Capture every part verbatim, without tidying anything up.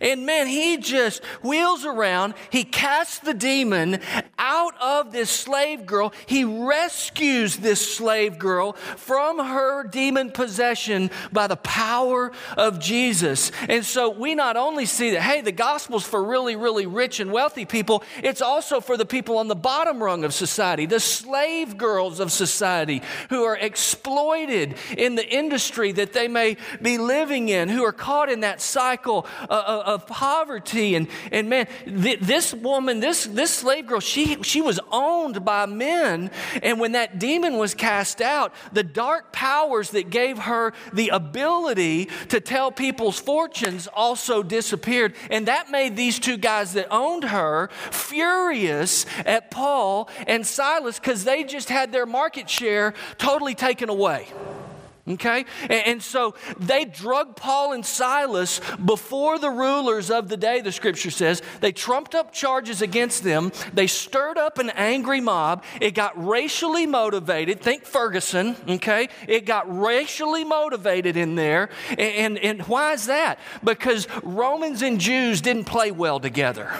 And man, he just wheels around. He casts the demon out of this slave girl. He rescues this slave girl from her demon possession by the power of Jesus. And so we not only see that, hey, the gospel's for really, really rich and wealthy people, it's also for the people on the bottom rung of society, the slave girls of society who are exploited in the industry that they may be living in, who are caught in that cycle of, of poverty. And, and man, th- this woman, this, this slave girl, she, she was owned by men. And when that demon was cast out, the dark powers that gave her the ability to tell people's fortunes also disappeared. And that made these two guys that owned her furious at Paul and Silas because they just had their market share totally taken away. Okay? And, and so they drug Paul and Silas before the rulers of the day, the scripture says. They trumped up charges against them. They stirred up an angry mob. It got racially motivated. Think Ferguson, okay? It got racially motivated in there. And, and, and why is that? Because Romans and Jews didn't play well together.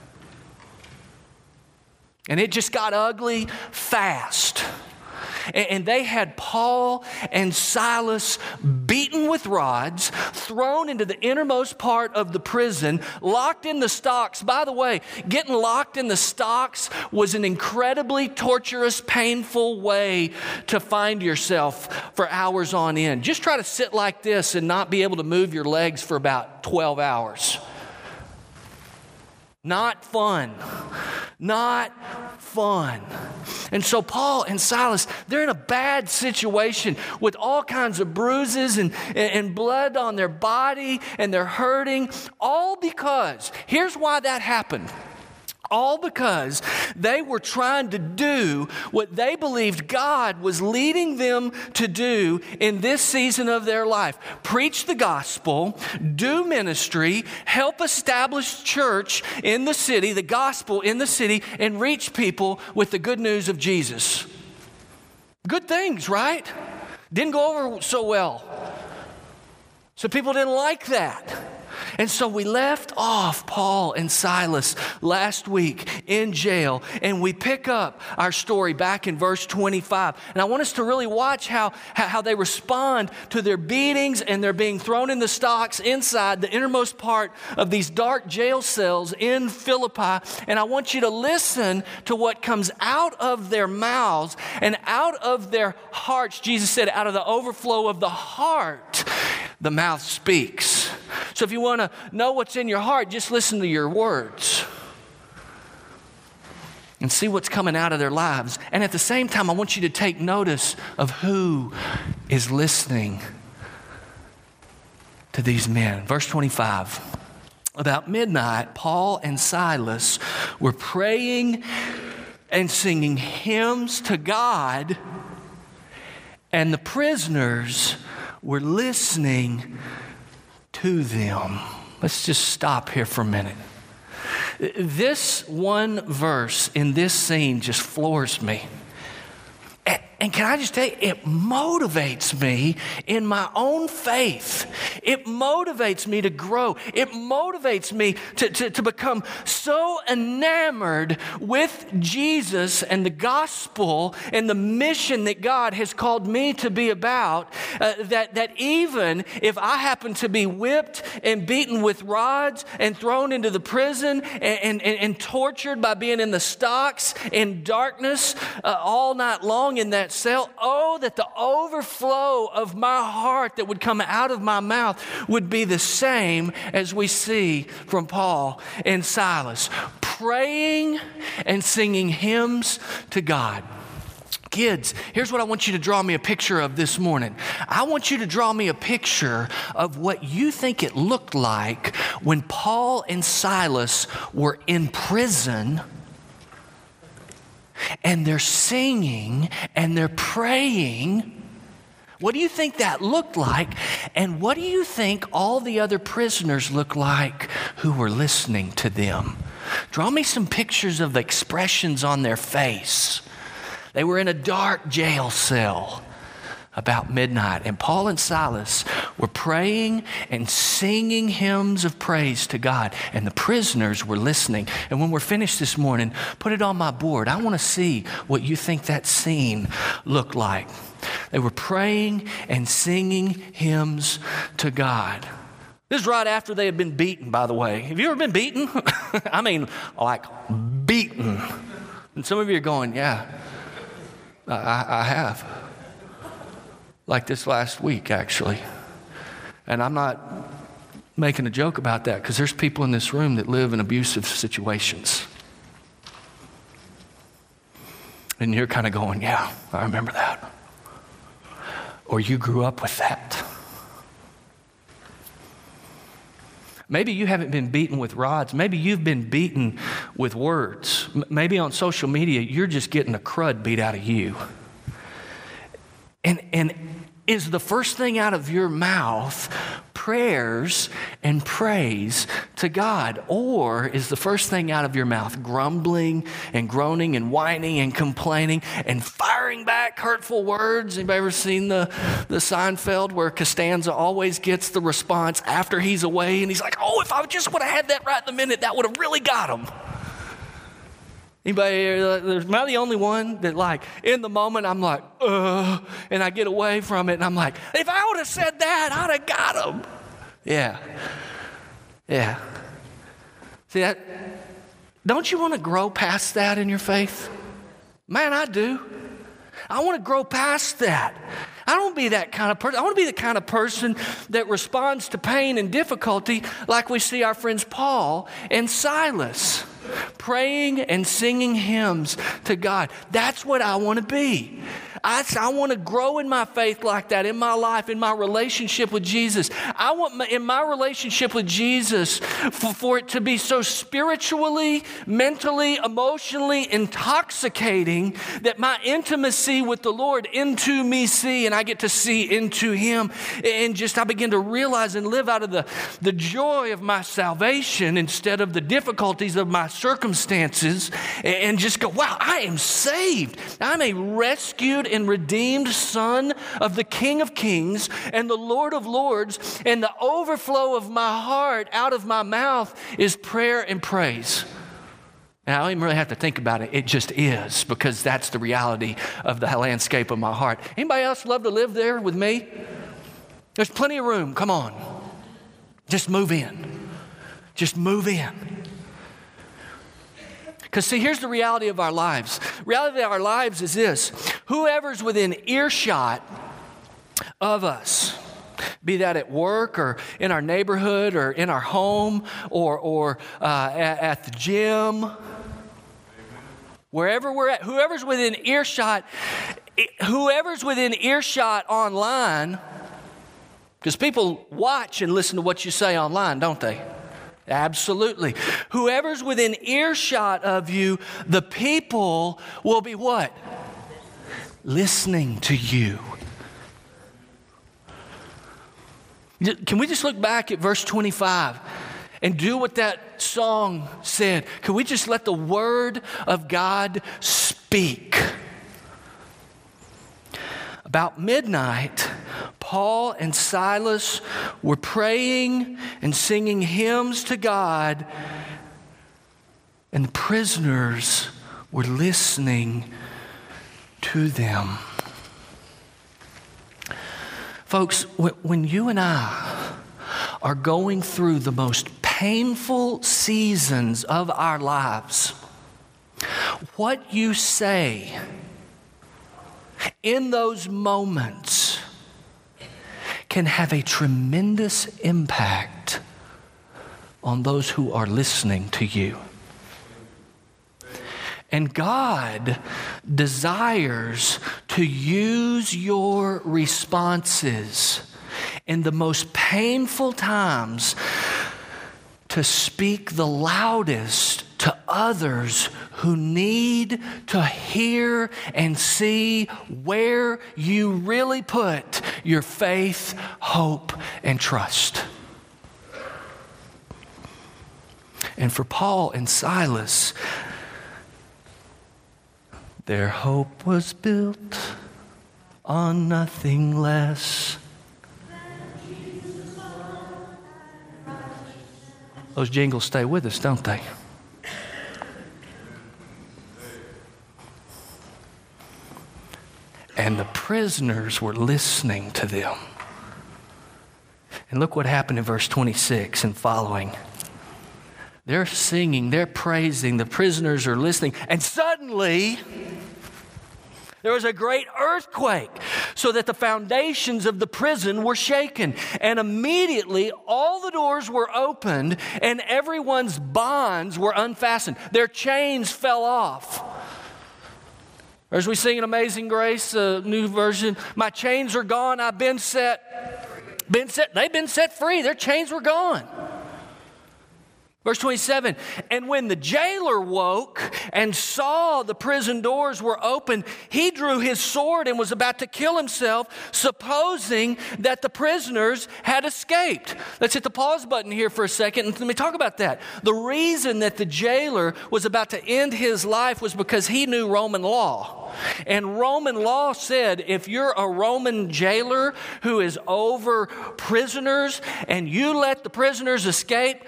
And it just got ugly fast. And they had Paul and Silas beaten with rods, thrown into the innermost part of the prison, locked in the stocks. By the way, getting locked in the stocks was an incredibly torturous, painful way to find yourself for hours on end. Just try to sit like this and not be able to move your legs for about twelve hours. Not fun. Not fun. And so Paul and Silas, they're in a bad situation with all kinds of bruises and, and blood on their body, and they're hurting, all because, here's why that happened. All because they were trying to do what they believed God was leading them to do in this season of their life. Preach the gospel, do ministry, help establish church in the city, the gospel in the city, and reach people with the good news of Jesus. Good things, right? Didn't go over so well. So people didn't like that. And so we left off Paul and Silas last week in jail, and we pick up our story back in verse twenty-five. And I want us to really watch how, how they respond to their beatings and their being thrown in the stocks inside the innermost part of these dark jail cells in Philippi. And I want you to listen to what comes out of their mouths and out of their hearts. Jesus said, out of the overflow of the heart, the mouth speaks. So if you want to know what's in your heart, just listen to your words and see what's coming out of their lives. And at the same time, I want you to take notice of who is listening to these men. Verse twenty-five. About midnight, Paul and Silas were praying and singing hymns to God, and the prisoners were listening to them. Let's just stop here for a minute. This one verse in this scene just floors me. And can I just tell you, it motivates me in my own faith. It motivates me to grow. It motivates me to, to, to become so enamored with Jesus and the gospel and the mission that God has called me to be about, uh, that, that even if I happen to be whipped and beaten with rods and thrown into the prison and, and, and tortured by being in the stocks in darkness uh, all night long in that cell, oh, that the overflow of my heart that would come out of my mouth would be the same as we see from Paul and Silas, praying and singing hymns to God. Kids, here's what I want you to draw me a picture of this morning. I want you to draw me a picture of what you think it looked like when Paul and Silas were in prison, and they're singing and they're praying. What do you think that looked like? And what do you think all the other prisoners looked like who were listening to them? Draw me some pictures of the expressions on their face. They were in a dark jail cell about midnight, and Paul and Silas were praying and singing hymns of praise to God, and the prisoners were listening. And when we're finished this morning, put it on my board. I want to see what you think that scene looked like. They were praying and singing hymns to God. This is right after they had been beaten, by the way. Have you ever been beaten? I mean, like beaten. And some of you are going, yeah, I, I have. Like this last week, actually. And I'm not making a joke about that because there's people in this room that live in abusive situations. And you're kind of going, yeah, I remember that. Or you grew up with that. Maybe you haven't been beaten with rods. Maybe you've been beaten with words. M- maybe on social media, you're just getting the crud beat out of you. And, and is the first thing out of your mouth prayers and praise to God? Or is the first thing out of your mouth grumbling and groaning and whining and complaining and firing back hurtful words? Anybody ever seen the, the Seinfeld where Costanza always gets the response after he's away and he's like, oh, if I just would have had that right in the minute, that would have really got him. Anybody, am I the only one that like, in the moment, I'm like, uh, and I get away from it, and I'm like, if I would have said that, I'd have got him. Yeah. Yeah. See that? Don't you want to grow past that in your faith? Man, I do. I want to grow past that. I don't want to be that kind of person. I want to be the kind of person that responds to pain and difficulty like we see our friends Paul and Silas, praying and singing hymns to God. That's what I want to be. I, I want to grow in my faith like that, in my life, in my relationship with Jesus. I want my, in my relationship with Jesus for, for it to be so spiritually, mentally, emotionally intoxicating that my intimacy with the Lord into me see, and I get to see into Him. And just I begin to realize and live out of the, the joy of my salvation instead of the difficulties of my circumstances, and just go, wow, I am saved. I'm a rescued and redeemed son of the King of Kings and the Lord of Lords, and the overflow of my heart out of my mouth is prayer and praise. Now, I don't even really have to think about it. It just is, because that's the reality of the landscape of my heart. Anybody else love to live there with me? There's plenty of room. Come on. Just move in. Just move in. Because see, here's the reality of our lives. The reality of our lives is this. Whoever's within earshot of us, be that at work or in our neighborhood or in our home or, or uh, at, at the gym, wherever we're at, whoever's within earshot, whoever's within earshot online, because people watch and listen to what you say online, don't they? Absolutely. Whoever's within earshot of you, the people will be what? Listening to you. Can we just look back at verse twenty-five and do what that song said? Can we just let the word of God speak? About midnight, Paul and Silas were praying and singing hymns to God, and the prisoners were listening to them. Folks, when you and I are going through the most painful seasons of our lives, what you say in those moments can have a tremendous impact on those who are listening to you. And God desires to use your responses in the most painful times to speak the loudest to others who need to hear and see where you really put your faith, hope, and trust. And for Paul and Silas, their hope was built on nothing less Those jingles stay with us, don't they? And the prisoners were listening to them. And look what happened in verse twenty-six and following. They're singing, they're praising, the prisoners are listening, and suddenly there was a great earthquake, so that the foundations of the prison were shaken. And immediately all the doors were opened and everyone's bonds were unfastened. Their chains fell off. Or as we sing in Amazing Grace, a new version, my chains are gone, I've been set, been set, they've been set free, their chains were gone. Verse twenty-seven, and when the jailer woke and saw the prison doors were open, he drew his sword and was about to kill himself, supposing that the prisoners had escaped. Let's hit the pause button here for a second and let me talk about that. The reason that the jailer was about to end his life was because he knew Roman law. And Roman law said if you're a Roman jailer who is over prisoners and you let the prisoners escape,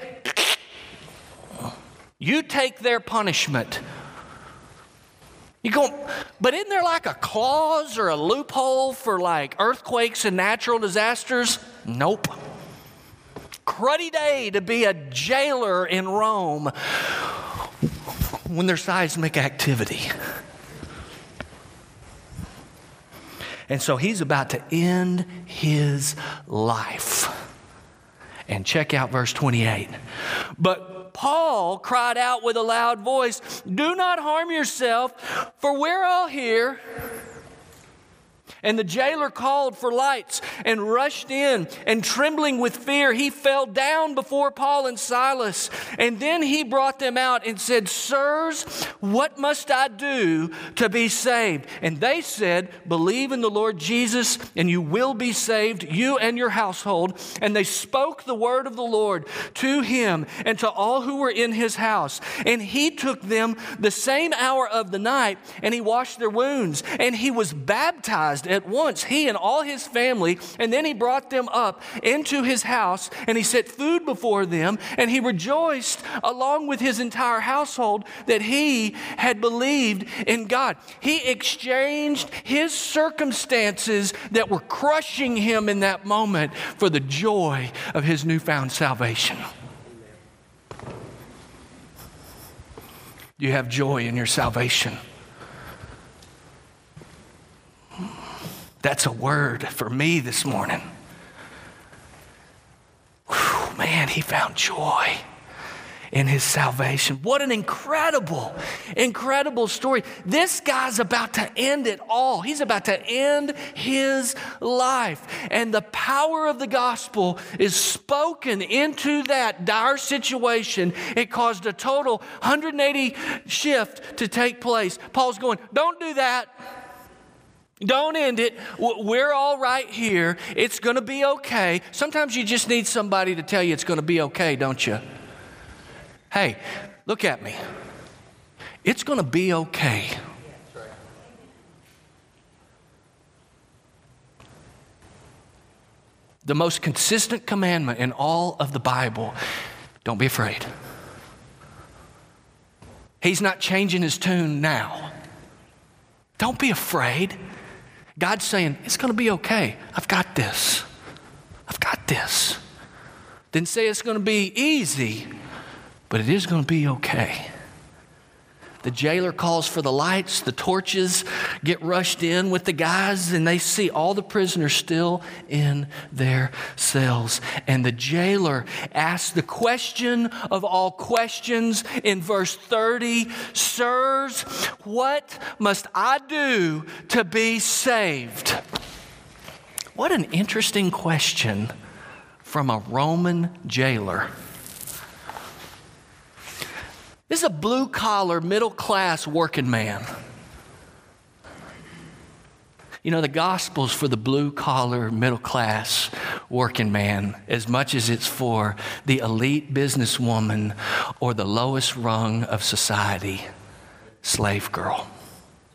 you take their punishment. You go, but isn't there like a clause or a loophole for like earthquakes and natural disasters? Nope. Cruddy day to be a jailer in Rome when there's seismic activity. And so he's about to end his life. And check out verse twenty-eight. But Paul cried out with a loud voice, do not harm yourself, for we're all here. And the jailer called for lights and rushed in, and trembling with fear, he fell down before Paul and Silas. And then he brought them out and said, sirs, what must I do to be saved? And they said, believe in the Lord Jesus, and you will be saved, you and your household. And they spoke the word of the Lord to him and to all who were in his house. And he took them the same hour of the night, and he washed their wounds, and he was baptized at once, he and all his family. And then he brought them up into his house, and he set food before them, and he rejoiced along with his entire household that he had believed in God. He exchanged his circumstances that were crushing him in that moment for the joy of his newfound salvation. You have joy in your salvation. That's a word for me this morning. Whew, man, he found joy in his salvation. What an incredible, incredible story. This guy's about to end it all. He's about to end his life. And the power of the gospel is spoken into that dire situation. It caused a total one hundred eighty shift to take place. Paul's going, don't do that. Don't end it. We're all right here. It's going to be okay. Sometimes you just need somebody to tell you it's going to be okay, don't you? Hey, look at me. It's going to be okay. The most consistent commandment in all of the Bible, don't be afraid. He's not changing his tune now. Don't be afraid. God's saying, it's going to be okay. I've got this. I've got this. Didn't say it's going to be easy, but it is going to be okay. The jailer calls for the lights. The torches get rushed in with the guys, and they see all the prisoners still in their cells. And the jailer asks the question of all questions in verse thirty, sirs, what must I do to be saved? What an interesting question from a Roman jailer. This is a blue-collar, middle-class working man. You know, the gospel's for the blue-collar, middle-class working man as much as it's for the elite businesswoman or the lowest rung of society, slave girl.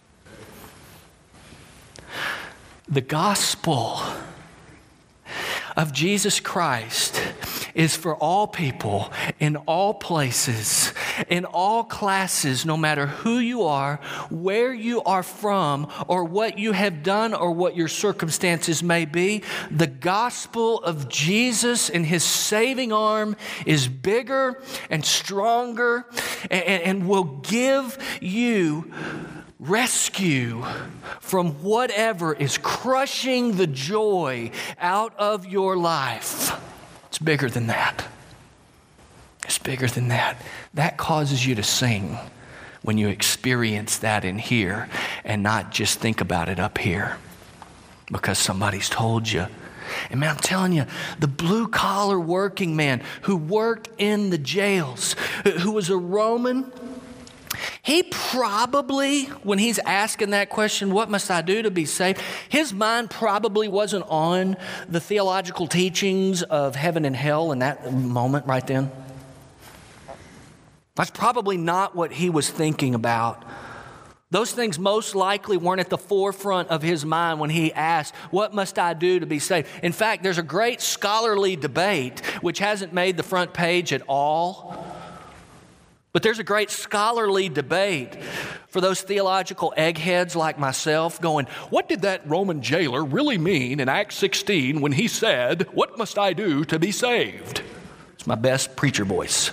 The gospel of Jesus Christ is for all people, in all places, in all classes, no matter who you are, where you are from, or what you have done, or what your circumstances may be. The gospel of Jesus and his saving arm is bigger and stronger and, and will give you rescue from whatever is crushing the joy out of your life. It's bigger than that. It's bigger than that. That causes you to sing when you experience that in here and not just think about it up here because somebody's told you. And man, I'm telling you, the blue-collar working man who worked in the jails, who was a Roman, he probably, when he's asking that question, what must I do to be saved? His mind probably wasn't on the theological teachings of heaven and hell in that moment right then. That's probably not what he was thinking about. Those things most likely weren't at the forefront of his mind when he asked, what must I do to be saved? In fact, there's a great scholarly debate, which hasn't made the front page at all. But there's a great scholarly debate for those theological eggheads like myself going, what did that Roman jailer really mean in Acts sixteen when he said, what must I do to be saved? It's my best preacher voice.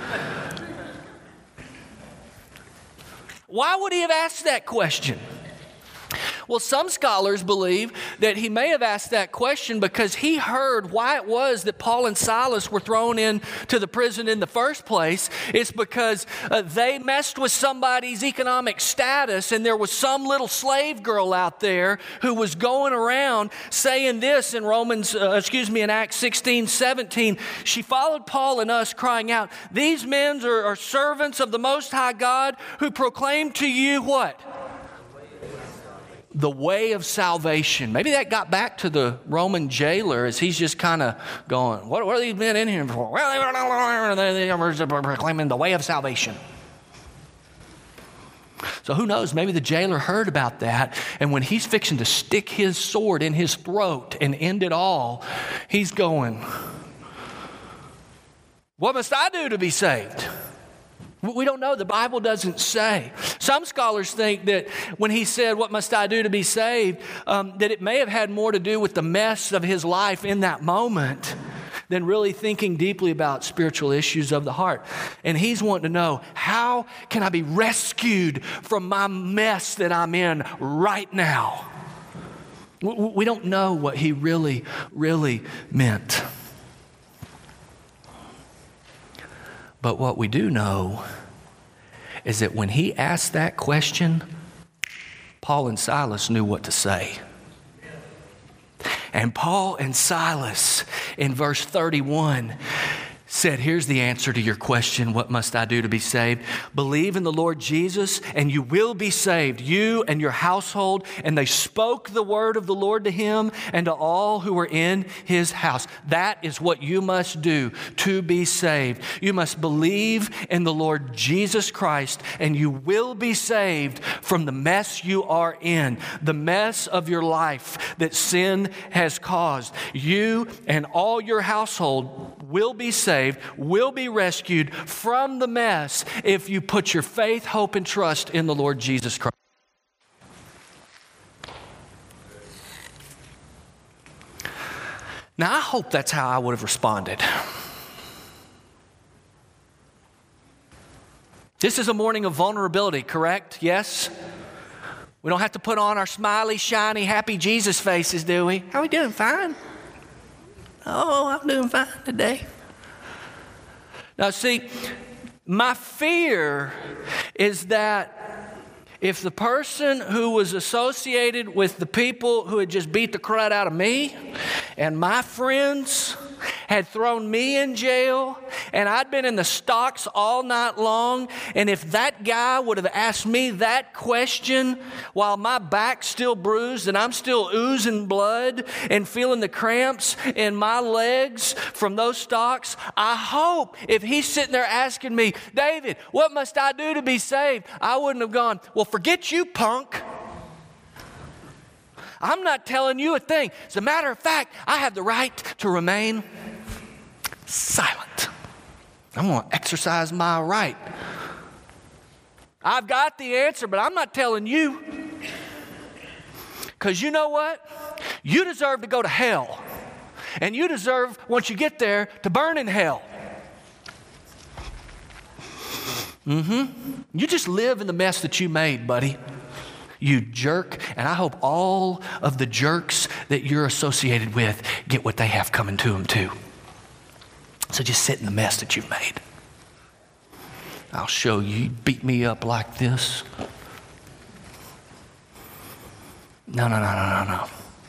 Why would he have asked that question? Well, some scholars believe that he may have asked that question because he heard why it was that Paul and Silas were thrown into the prison in the first place. It's because uh, they messed with somebody's economic status, and there was some little slave girl out there who was going around saying this in Romans, uh, excuse me, in Acts sixteen, seventeen. She followed Paul and us, crying out, these men are, are servants of the Most High God who proclaim to you what? The way of salvation. Maybe that got back to the Roman jailer as he's just kind of going, what, what are these men in here for? Well, they were proclaiming the way of salvation. So who knows, maybe the jailer heard about that, and when he's fixing to stick his sword in his throat and end it all, he's going, what must I do to be saved? We don't know. The Bible doesn't say. Some scholars think that when he said, what must I do to be saved, um, that it may have had more to do with the mess of his life in that moment than really thinking deeply about spiritual issues of the heart. And he's wanting to know, how can I be rescued from my mess that I'm in right now? We don't know what he really, really meant. But what we do know is that when he asked that question, Paul and Silas knew what to say. And Paul and Silas in verse thirty-one said, here's the answer to your question, what must I do to be saved? Believe in the Lord Jesus and you will be saved, you and your household. And they spoke the word of the Lord to him and to all who were in his house. That is what you must do to be saved. You must believe in the Lord Jesus Christ and you will be saved from the mess you are in, the mess of your life that sin has caused. You and all your household will be saved, will be rescued from the mess if you put your faith, hope, and trust in the Lord Jesus Christ. Now, I hope that's how I would have responded. This is a morning of vulnerability, correct? Yes? We don't have to put on our smiley, shiny, happy Jesus faces, do we? How are we doing? Fine? Oh, I'm doing fine today. Now, see, my fear is that if the person who was associated with the people who had just beat the crud out of me and my friends had thrown me in jail and I'd been in the stocks all night long, and if that guy would have asked me that question while my back's still bruised and I'm still oozing blood and feeling the cramps in my legs from those stocks, I hope if he's sitting there asking me, David, what must I do to be saved? I wouldn't have gone, well, forget you, punk. I'm not telling you a thing. As a matter of fact, I have the right to remain silent. I'm going to exercise my right. I've got the answer, but I'm not telling you. Because you know what? You deserve to go to hell. And you deserve, once you get there, to burn in hell. Mm-hmm. You just live in the mess that you made, buddy. You jerk. And I hope all of the jerks that you're associated with get what they have coming to them too. So just sit in the mess that you've made. I'll show you. You beat me up like this. No, no, no, no, no, no.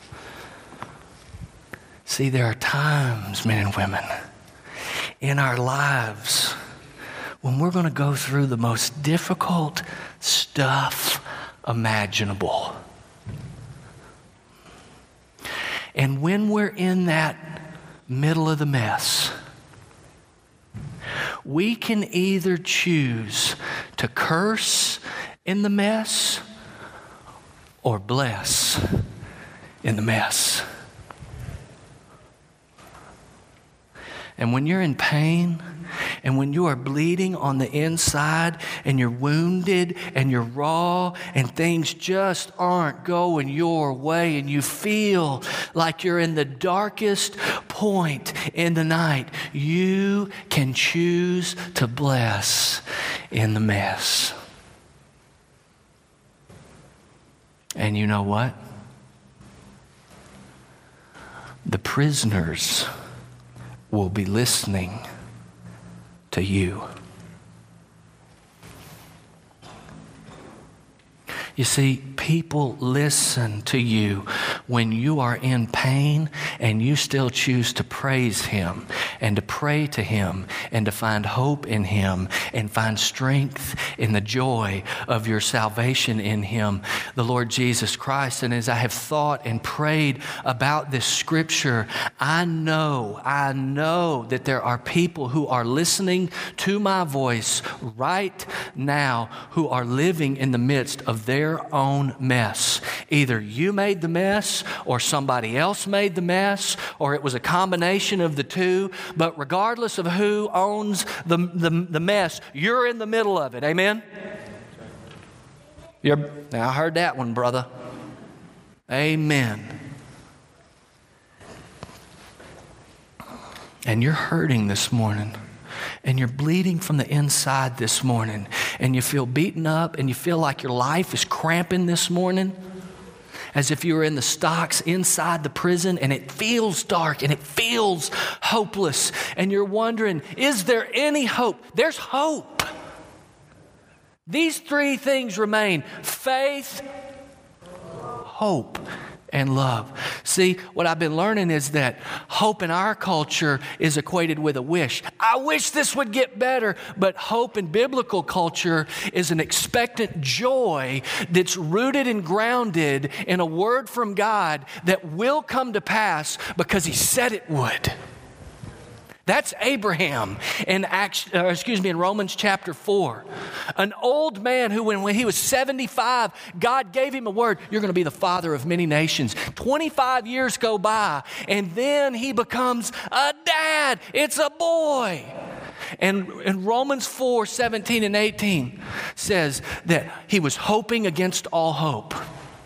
See, there are times, men and women, in our lives when we're going to go through the most difficult stuff imaginable. And when we're in that middle of the mess, we can either choose to curse in the mess or bless in the mess. And when you're in pain, and when you are bleeding on the inside, and you're wounded, and you're raw, and things just aren't going your way, and you feel like you're in the darkest point in the night, you can choose to bless in the mess. And you know what? The prisoners will be listening to you. You see, people listen to you when you are in pain and you still choose to praise Him and to pray to Him and to find hope in Him and find strength in the joy of your salvation in Him, the Lord Jesus Christ. And as I have thought and prayed about this scripture, I know, I know that there are people who are listening to my voice right now who are living in the midst of their Their own mess. Either you made the mess or somebody else made the mess, or it was a combination of the two. But regardless of who owns the, the, the mess, you're in the middle of it. Amen? You're, now I heard that one, brother. Amen. And you're hurting this morning. And you're bleeding from the inside this morning, and you feel beaten up, and you feel like your life is cramping this morning, as if you were in the stocks inside the prison, and it feels dark, and it feels hopeless, and you're wondering, is there any hope? There's hope. These three things remain: faith, hope, and love. See, what I've been learning is that hope in our culture is equated with a wish. I wish this would get better. But hope in biblical culture is an expectant joy that's rooted and grounded in a word from God that will come to pass because He said it would. That's Abraham in Acts, uh, excuse me, in Romans chapter four. An old man who, when, when he was seventy-five, God gave him a word. You're going to be the father of many nations. twenty-five years go by, and then he becomes a dad. It's a boy. And in Romans four, seventeen and eighteen says that he was hoping against all hope.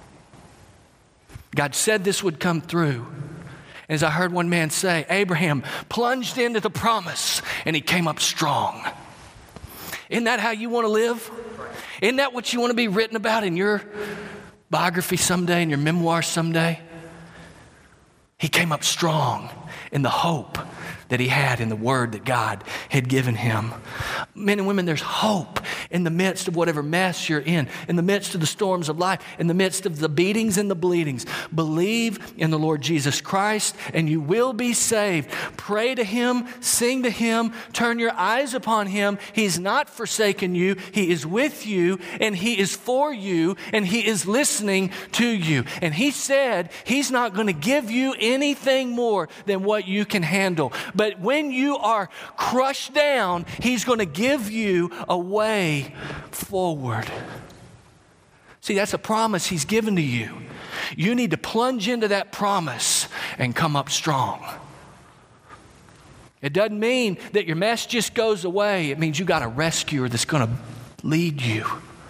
God said this would come through. As I heard one man say, Abraham plunged into the promise and he came up strong. Isn't that how you want to live? Isn't that what you want to be written about in your biography someday, in your memoir someday? He came up strong in the hope that he had in the word that God had given him. Men and women, there's hope in the midst of whatever mess you're in, in the midst of the storms of life, in the midst of the beatings and the bleedings. Believe in the Lord Jesus Christ and you will be saved. Pray to Him, sing to Him, turn your eyes upon Him. He's not forsaken you. He is with you and He is for you and He is listening to you. And He said He's not going to give you anything more than what you can handle. But when you are crushed down, He's going to give you a way forward. See, that's a promise He's given to you. You need to plunge into that promise and come up strong. It doesn't mean that your mess just goes away. It means you got a rescuer that's going to lead you.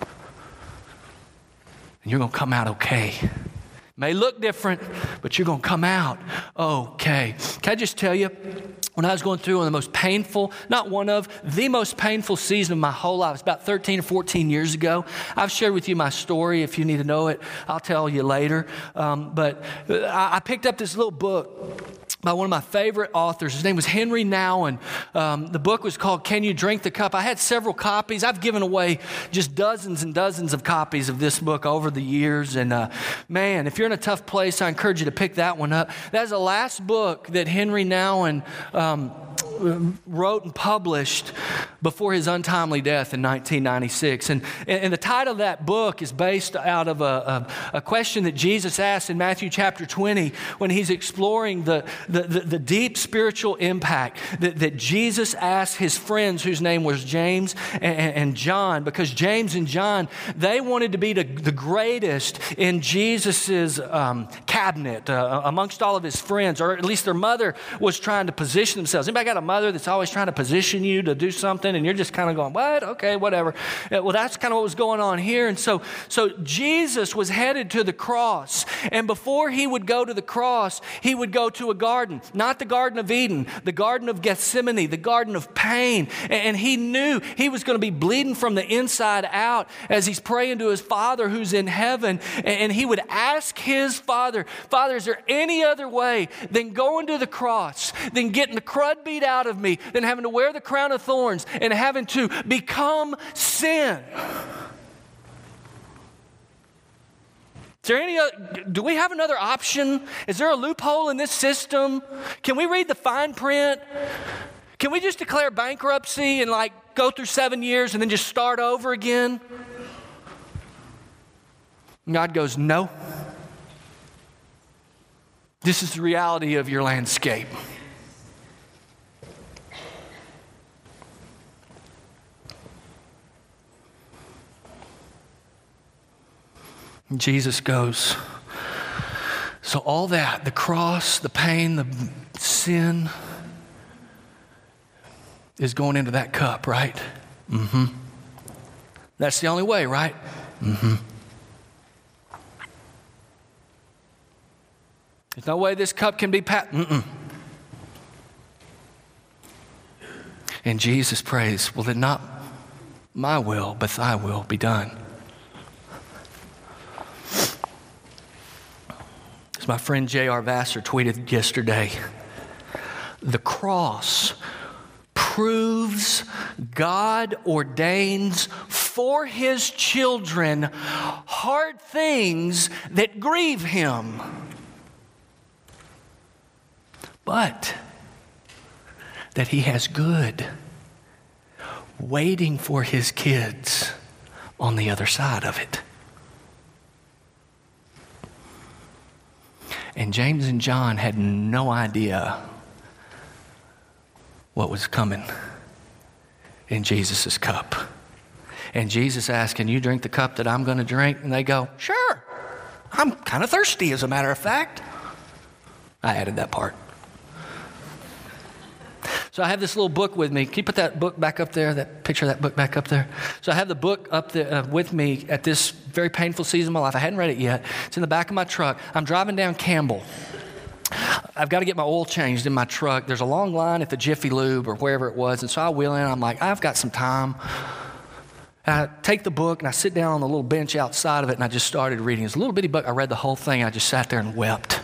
And you're going to come out okay. It may look different, but you're going to come out okay. Can I just tell you, when I was going through one of the most painful, not one of, the most painful season of my whole life, it was about thirteen or fourteen years ago. I've shared with you my story. If you need to know it, I'll tell you later. Um, but I, I picked up this little book by one of my favorite authors. His name was Henry Nouwen. Um, the book was called Can You Drink the Cup? I had several copies. I've given away just dozens and dozens of copies of this book over the years. And uh, man, if you're in a tough place, I encourage you to pick that one up. That's the last book that Henry Nouwen um, wrote and published before his untimely death in nineteen ninety-six. And, and the title of that book is based out of a, a, a question that Jesus asked in Matthew chapter twenty when he's exploring the, the, the, the deep spiritual impact that, that Jesus asked his friends, whose name was James and, and John, because James and John, they wanted to be the, the greatest in Jesus's um, cabinet uh, amongst all of his friends, or at least their mother was trying to position themselves. Anybody got a mother that's always trying to position you to do something and you're just kind of going, what? Okay, whatever. Well, that's kind of what was going on here. And so, so Jesus was headed to the cross. And before he would go to the cross, he would go to a garden, not the Garden of Eden, the Garden of Gethsemane, the Garden of pain. And he knew he was going to be bleeding from the inside out as he's praying to his Father who's in heaven. And he would ask his Father, Father, is there any other way than going to the cross, than getting the crud beat out of me, than having to wear the crown of thorns and having to become sin? Is there any other, do we have another option? Is there a loophole in this system? Can we read the fine print? Can we just declare bankruptcy and like go through seven years and then just start over again? God goes, no. This is the reality of your landscape. And Jesus goes, so all that, the cross, the pain, the sin, is going into that cup, right? Mm-hmm. That's the only way, right? Mm-hmm. There's no way this cup can be passed. Mm-mm. And Jesus prays, well, then not my will, but thy will be done. As my friend J R Vassar tweeted yesterday, the cross proves God ordains for his children hard things that grieve him, but that he has good waiting for his kids on the other side of it. And James and John had no idea what was coming in Jesus' cup. And Jesus asked, can you drink the cup that I'm going to drink? And they go, sure. I'm kind of thirsty, as a matter of fact. I added that part. So I have this little book with me. Can you put that book back up there, that picture of that book back up there? So I have the book up there uh, with me at this very painful season of my life. I hadn't read it yet. It's in the back of my truck. I'm driving down Campbell. I've got to get my oil changed in my truck. There's a long line at the Jiffy Lube or wherever it was. And so I wheel in. I'm like, I've got some time. And I take the book and I sit down on the little bench outside of it and I just started reading. It's a little bitty book. I read the whole thing. I just sat there and wept.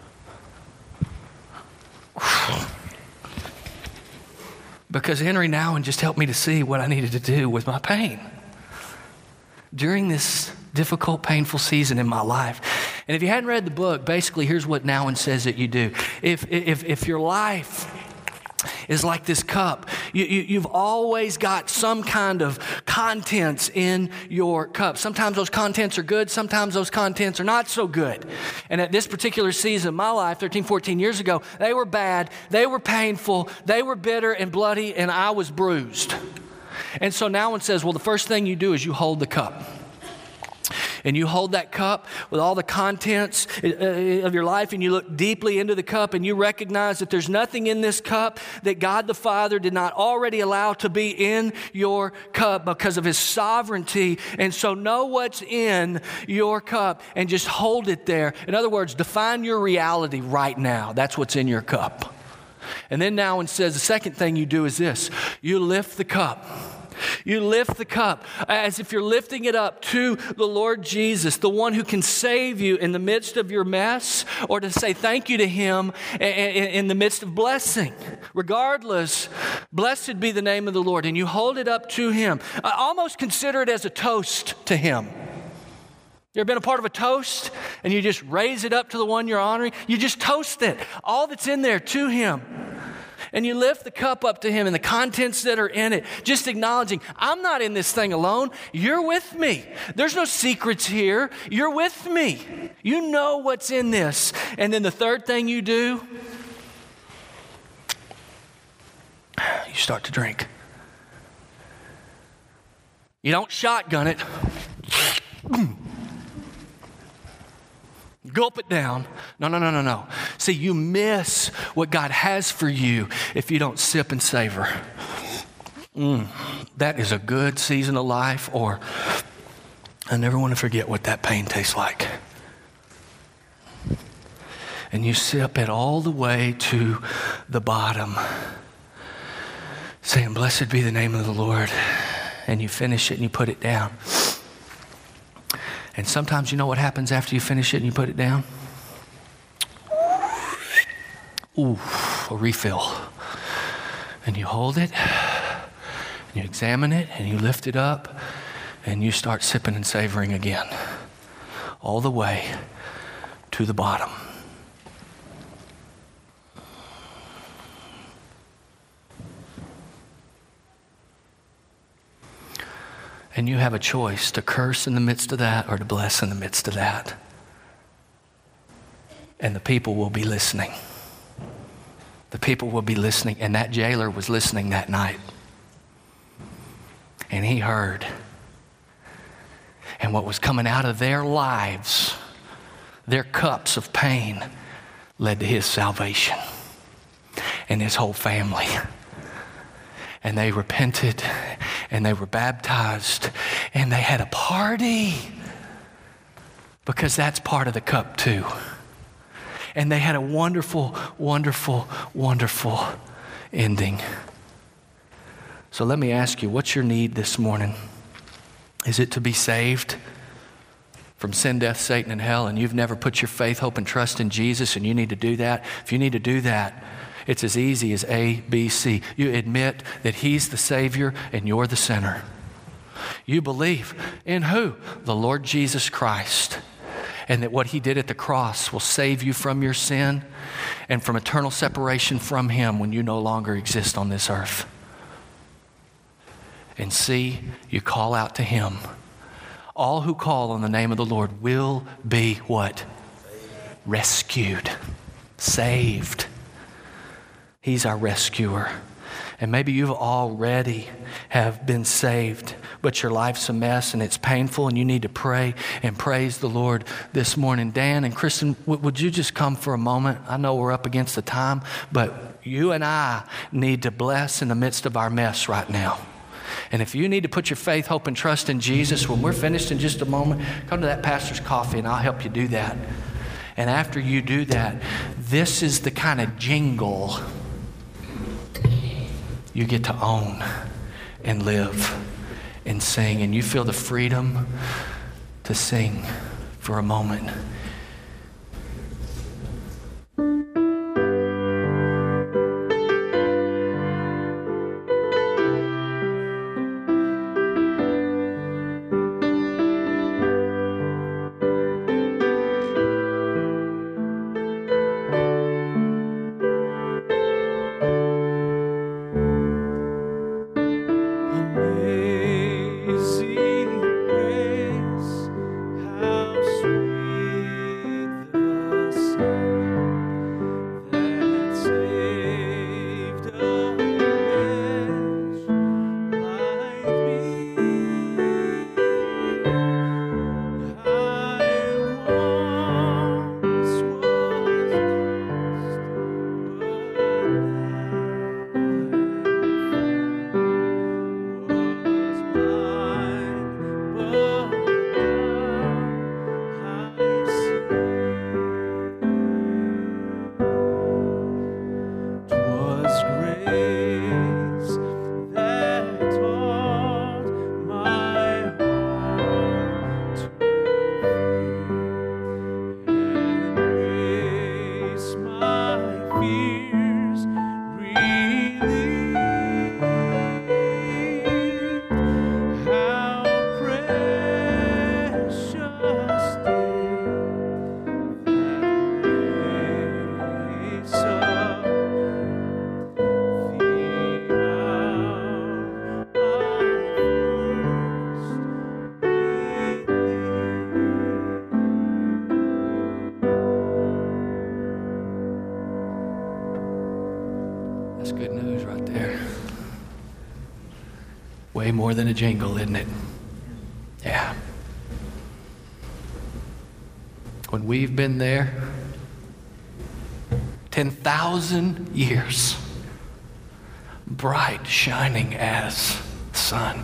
Because Henry Nouwen just helped me to see what I needed to do with my pain during this difficult, painful season in my life. And if you hadn't read the book, basically here's what Nouwen says that you do. If, if, if your life is like this cup, you, you, you've always got some kind of contents in your cup. Sometimes those contents are good. Sometimes those contents are not so good. And at this particular season of my life, thirteen, fourteen years ago, they were bad. They were painful. They were bitter and bloody, and I was bruised. And so Nouwen says, well, the first thing you do is you hold the cup. and you hold that cup with all the contents of your life, and you look deeply into the cup, and you recognize that there's nothing in this cup that God the Father did not already allow to be in your cup because of His sovereignty. And so know what's in your cup and just hold it there. In other words, define your reality right now. That's what's in your cup. And then now it says the second thing you do is this. You lift the cup. You lift the cup as if you're lifting it up to the Lord Jesus, the one who can save you in the midst of your mess, or to say thank you to Him in the midst of blessing. Regardless, blessed be the name of the Lord. And you hold it up to Him. I almost consider it as a toast to Him. You ever been a part of a toast and you just raise it up to the one you're honoring? You just toast it, all that's in there, to Him. And you lift the cup up to Him and the contents that are in it, just acknowledging, I'm not in this thing alone. You're with me. There's no secrets here. You're with me. You know what's in this. And then the third thing you do, you start to drink. You don't shotgun it. Gulp it down. No, no, no, no, no. See, you miss what God has for you if you don't sip and savor. Mm, that is a good season of life, or I never want to forget what that pain tastes like. And you sip it all the way to the bottom, saying, blessed be the name of the Lord. And you finish it and you put it down. And sometimes you know what happens after you finish it and you put it down? Ooh, a refill. And you hold it, and you examine it, and you lift it up, and you start sipping and savoring again. All the way to the bottom. And you have a choice to curse in the midst of that or to bless in the midst of that. And the people will be listening. The people will be listening. And that jailer was listening that night. And he heard. And what was coming out of their lives, their cups of pain, led to his salvation and his whole family. And they repented, and they were baptized, and they had a party, because that's part of the cup too. And they had a wonderful, wonderful, wonderful ending. So let me ask you, what's your need this morning? Is it to be saved from sin, death, Satan, and hell, and you've never put your faith, hope, and trust in Jesus, and you need to do that? If you need to do that, it's as easy as A, B, C. You admit that He's the Savior and you're the sinner. You believe in who? The Lord Jesus Christ. And that what He did at the cross will save you from your sin and from eternal separation from Him when you no longer exist on this earth. And C, you call out to Him. All who call on the name of the Lord will be what? Rescued. Saved. He's our rescuer. And maybe you've already have been saved, but your life's a mess and it's painful and you need to pray and praise the Lord this morning. Dan and Kristen, w- would you just come for a moment? I know we're up against the time, but you and I need to bless in the midst of our mess right now. And if you need to put your faith, hope, and trust in Jesus, when we're finished in just a moment, come to that pastor's coffee and I'll help you do that. And after you do that, this is the kind of jingle you get to own and live and sing. And you feel the freedom to sing for a moment. Amazing grace, how sweet fears relieved. How precious did that grace appear the hour I That's good news right there. Way more than a jingle, isn't it? Yeah. When we've been there ten thousand years, bright, shining as the sun.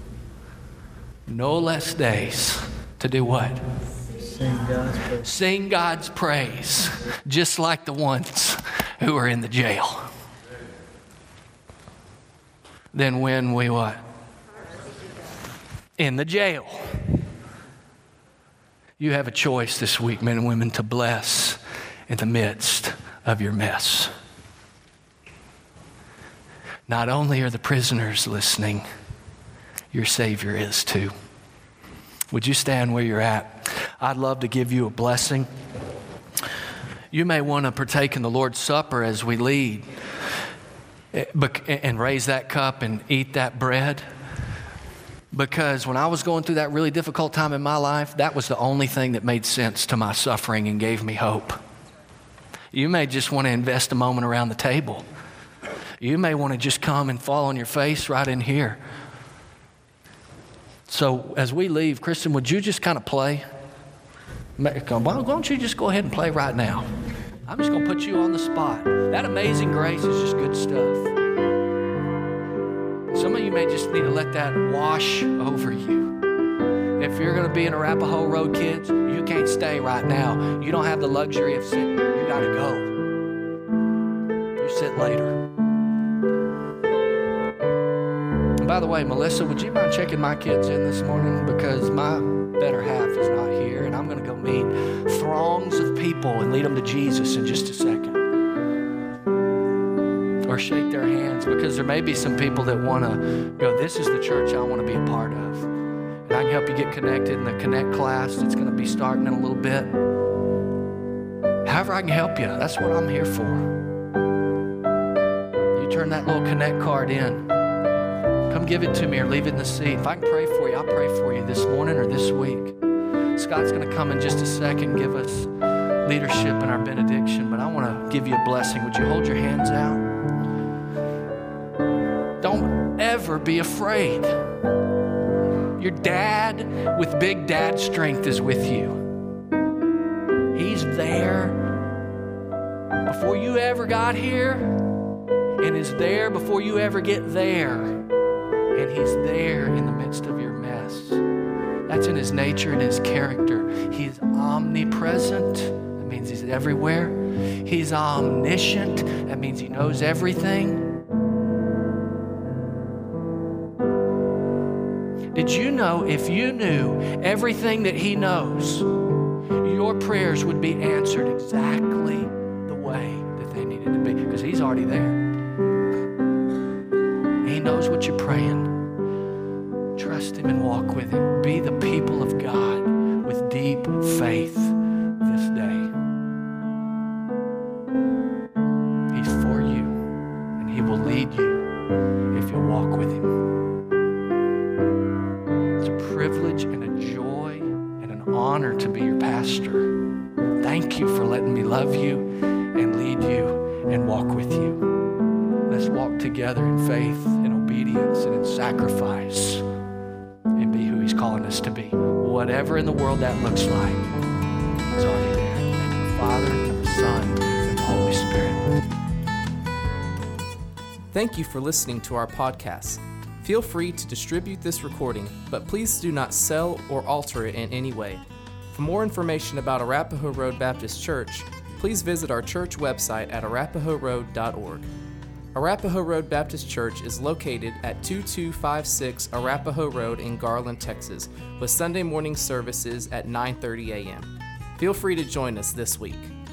No less days to do what? Sing God's praise. Sing God's praise, just like the ones who are in the jail. Then when we what? In the jail. You have a choice this week, men and women, to bless in the midst of your mess. Not only are the prisoners listening, your Savior is too. Would you stand where you're at? I'd love to give you a blessing. You may want to partake in the Lord's Supper as we lead and raise that cup and eat that bread. Because when I was going through that really difficult time in my life, that was the only thing that made sense to my suffering and gave me hope. You may just want to invest a moment around the table. You may want to just come and fall on your face right in here. So as we leave, Kristen, would you just kind of play? Why don't you just go ahead and play right now? I'm just going to put you on the spot. That Amazing Grace is just good stuff. Some of you may just need to let that wash over you. If you're going to be in Arapahoe Road, kids, you can't stay right now. You don't have the luxury of sitting. You got to go. You sit later. And by the way, Melissa, would you mind checking my kids in this morning? Because my better half is not here, and I'm going to go meet throngs of people and lead them to Jesus in just a second. Or shake their hands, because there may be some people that want to go, this is the church I want to be a part of. And I can help you get connected in the Connect class that's going to be starting in a little bit. However I can help you, that's what I'm here for. You turn that little Connect card in. Come give it to me or leave it in the seat. If I can pray for you, I'll pray for you this morning or this week. Scott's going to come in just a second and give us leadership in our benediction, but I want to give you a blessing. Would you hold your hands out? Don't ever be afraid. Your dad with big dad strength is with you. He's there before you ever got here and is there before you ever get there. And he's there in the midst of your mess. That's in his nature and his character. He's omnipresent. That means he's everywhere. He's omniscient. That means he knows everything. Did you know if you knew everything that he knows, your prayers would be answered exactly the way that they needed to be? Because he's already there. He knows what you're praying. Trust him and walk with him. Be the people of God with deep faith this day. He's for you, and he will lead you if you'll walk with him. It's a privilege and a joy and an honor to be your pastor. Thank you for letting me love you and lead you and walk with you. Let's walk together in faith and obedience and in sacrifice and be who he's calling us to be. Whatever in the world that looks like, it's already there. In the name of the Father, and the Son, and the Holy Spirit. Thank you for listening to our podcast. Feel free to distribute this recording, but please do not sell or alter it in any way. For more information about Arapahoe Road Baptist Church, please visit our church website at arapahoe road dot org. Arapahoe Road Baptist Church is located at two two five six Arapahoe Road in Garland, Texas, with Sunday morning services at nine thirty a.m. Feel free to join us this week.